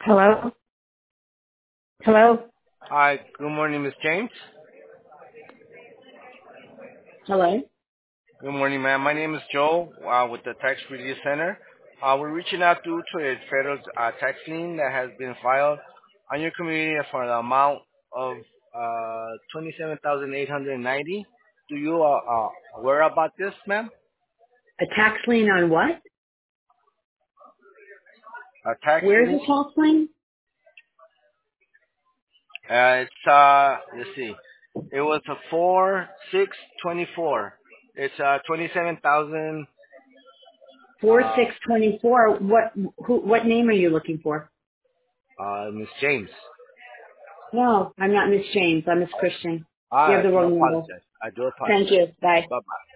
Hello? Hello? Hi, good morning, Miss James. Hello? Good morning, ma'am. My name is Joe with the Tax Review Center. We're reaching out due to a federal tax lien that has been filed on your community for the amount of 27,890. Do you aware about this, ma'am? A tax lien on what? A tax Where's the lien? tax lien? It's let's see. It was a 4624. It's 27,000. Uh, 4624. What name are you looking for? Miss James. No, I'm not Miss James. I'm Miss Christian. You I have the do wrong number. apologize. I do Thank apologize. you. Bye. Bye bye.